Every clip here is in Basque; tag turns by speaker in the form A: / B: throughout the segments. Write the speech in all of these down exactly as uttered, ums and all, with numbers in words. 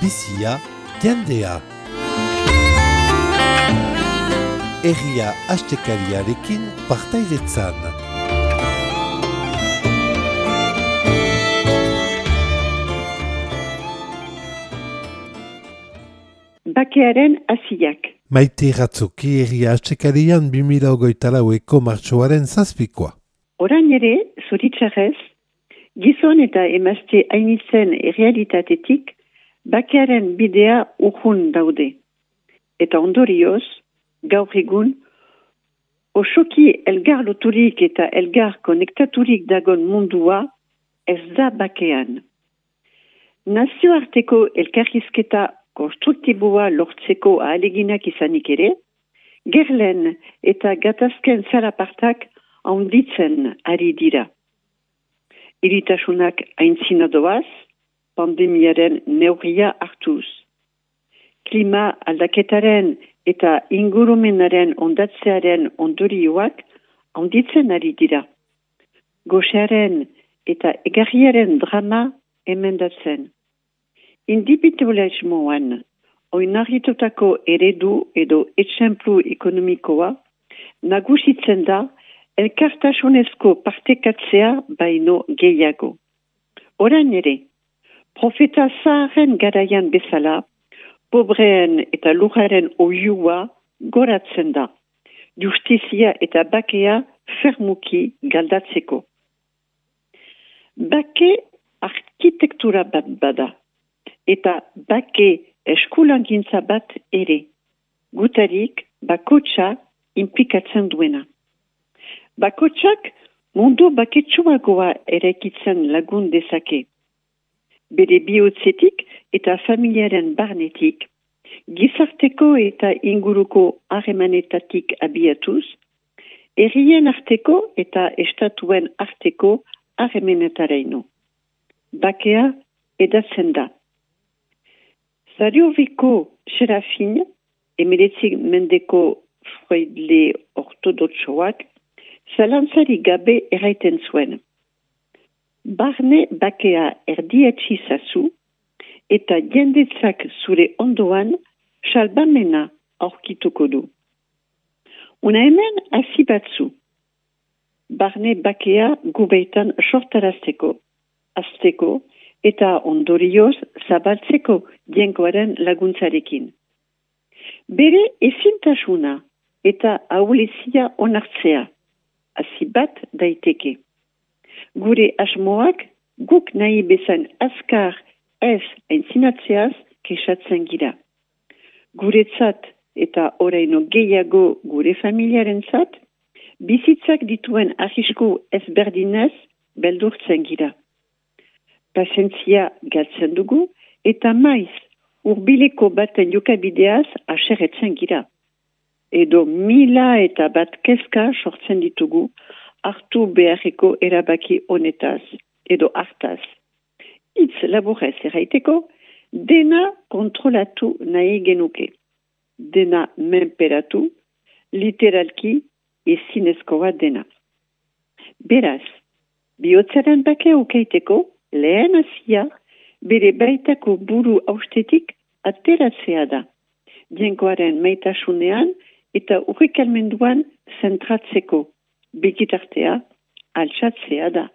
A: bizia, jendea. Herria astekariarekin partaidetzan.
B: Bakearen hasiak.
A: Maite Ratzoki herria astekarian bi mila hogeita laueko martxoaren zazpikoa.
B: Orain ere, zoritxarrez, gizon eta emazte hainitzen errealitatetik, bakearen bidea urrun daude. Eta ondorioz, gaur egun, osoki elgar loturik eta elgar konektaturik dagon mundua ez da bakean. Nazioarteko elkarrizketa konstruktiboa lortzeko ahaleginak izanik ere, gerlen eta gatazken zalapartak handitzen ari dira. Iritasunak aintzina doaz, pandemiaren neurria hartuz. Klima aldaketaren eta ingurumenaren ondatzearen ondorioak handitzen ari dira. Goxearen eta egarriaren drama emendatzen. Individualismoan oinarritutako eredu edo etxemplu ekonomikoa nagusitzen da elkartasunezko partekatzea baino gehiago. Orain ere, profeta zaharen garaian bezala, pobreen eta lujaren oiua goratzen da, justizia eta bakea fermuki galdatzeko. Bake arkitektura bat bada, eta bake eskulangintza bat ere, gutarik bakotxa implikatzen duena. Bakotxak mundu baketsuagoa eraikitzen lagun dezake. Bere bihotzetik eta familiaren barnetik, gizarteko eta inguruko harremanetatik abiatuz, herrien arteko eta estatuen arteko harremanetaraino. Bakea edatzen da. Zarioviko Serafin, emeretzik mendeko Freudle ortodotsoak, zalantzari gabe erraiten zuen. Barne bakea erdietsi zazu eta jendetzak zure ondoan salbamena aurkituko du. Una hemen hasi batzu. Barne bakea gubeitan sortarazteko, azteko eta ondorioz zabaltzeko jenkoaren laguntzarekin. Bere ezintasuna eta ahulezia onartzea, hasi bat daiteke. Gure asmoak guk nahi bezan azkar ez aintzinatzeaz kexatzen gira. Guretzat eta oraino gehiago gure familiarentzat, bizitzak dituen arrisku ezberdinez beldurtzen gira. Pazientzia galtzen dugu eta maiz urbileko baten jokabideaz aserretzen gira. Edo mila eta bat kezka sortzen ditugu hartu beharreko erabaki honetaz, edo hartaz. Itz laburez erraiteko, dena kontrolatu nahi genuke. Dena menperatu, literalki ezinezkoa dena. Beraz, bihotzaren bakea ukaiteko, lehen hasia, bere baitako buru austetik ateratzea da. Jenkoaren maitasunean eta urrikalmenduan zentratzeko, begitartea altsatzea da.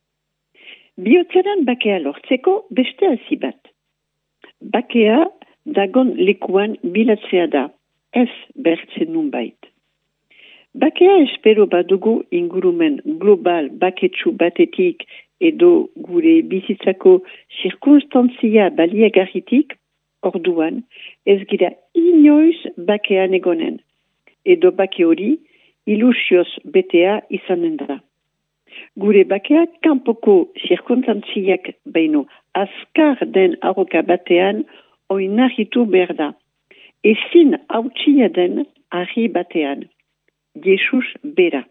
B: Bihotzaren bakea lortzeko beste hasi bat. Bakea dagon lekuan bilatzea da, ez bertzen nunbait. Bakea espero badugu ingurumen global baketsu batetik edo gure bizitzako zirkunstantzia baliagarritik, orduan ez gira inoiz bakean egonen, edo bake hori ilusioz betea izanen da. Gure bakea kanpoko zirkuntantziak baino azkar den arroka batean oinarritu behar da. Ezin hautsia den arri batean. Jesus bera.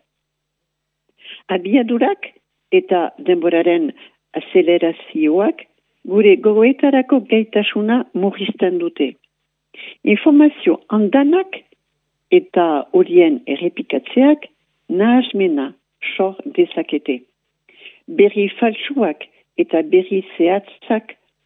B: Abiadurak eta denboraren azelerazioak gure gogoetarako gaitasuna murrizten dute. Informazio handanak eta horien errepikatzeak nahasmena sor dezakete. Berri faltsuak eta berri zehatzak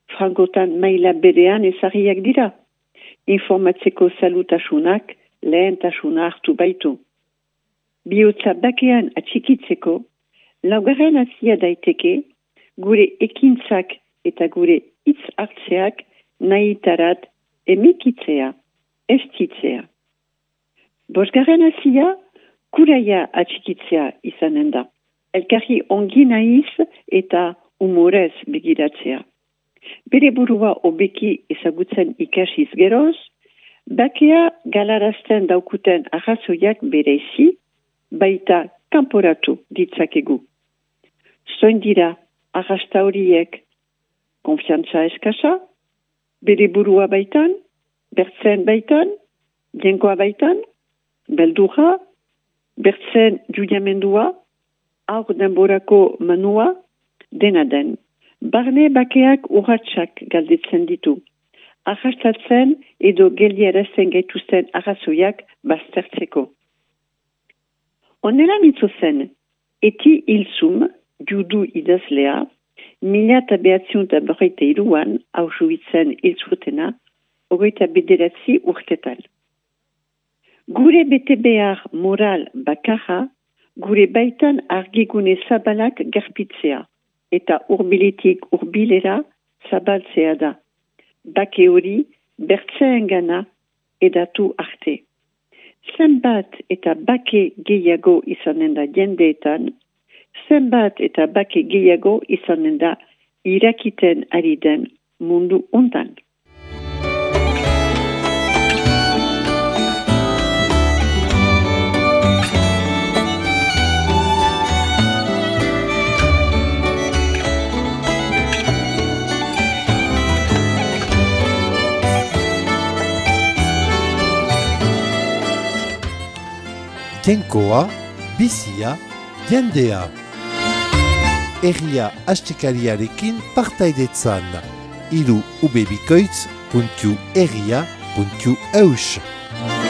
B: frangotan maila berean ezarriak dira. Informatzeko salutasunak lehentasuna hartu baitu. Bihotza bakean atxikitzeko, laugarren hasia daiteke, gure ekintzak eta gure hitz hartzeak nahitarat emikitzea, estitzea. Bosgarren hasia, kuraia atxikitzea izanen da. Elkarri ongi nahiz eta humorez begiratzea. Bere burua hobeki ezagutzen ikasiz geroz, bakea galarazten daukuten arrazoiak berezi, baita kanporatu ditzakegu. Zoin dira arrasta horiek konfiantza eskasa, bere burua baitan, bertzen baitan, jengoa baitan, beldurra, bertzen judiamendua, aur denborako manua, dena den. Barne bakeak urratsak galdetzen ditu. Arrastatzen edo geldiarazten gaituzten arrazoiak baztertzeko. Honela mitzo zen, eti hilzum, judu idazlea, mila eta behatziun eta berreita iruan, Auschwitzen hilzurtena, hogeita bederatzi urtetan. Gure bete behar moral bakarra, gure baitan argigune zabalak garpitzea, eta urbilitik urbilera zabaltzea da. Bake hori bertzeen gana edatu arte. Zenbat eta bake gehiago izanen da jendeetan, zenbat eta bake gehiago izanen da irakiten ari den mundu ontan.
A: Tenkoa, bizia, jendea. Herria astekariarekin partaidetzan. Iru ubebikoitz puntu herria puntu eus.